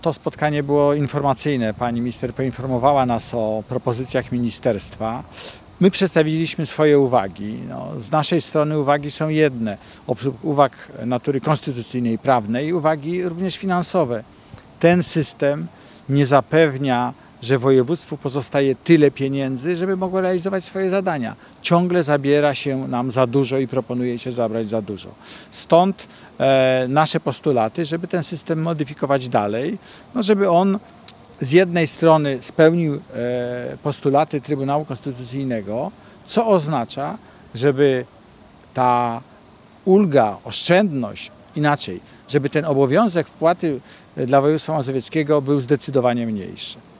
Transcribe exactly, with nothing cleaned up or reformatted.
To spotkanie było informacyjne. Pani minister poinformowała nas o propozycjach ministerstwa. My przedstawiliśmy swoje uwagi. No, z naszej strony uwagi są jedne. Oprócz uwag natury konstytucyjnej, prawnej, uwagi również finansowe. Ten system nie zapewnia, że województwu pozostaje tyle pieniędzy, żeby mogło realizować swoje zadania. Ciągle zabiera się nam za dużo i proponuje się zabrać za dużo. Stąd e, nasze postulaty, żeby ten system modyfikować dalej, no żeby on z jednej strony spełnił e, postulaty Trybunału Konstytucyjnego, co oznacza, żeby ta ulga, oszczędność, inaczej, żeby ten obowiązek wpłaty dla województwa mazowieckiego był zdecydowanie mniejszy.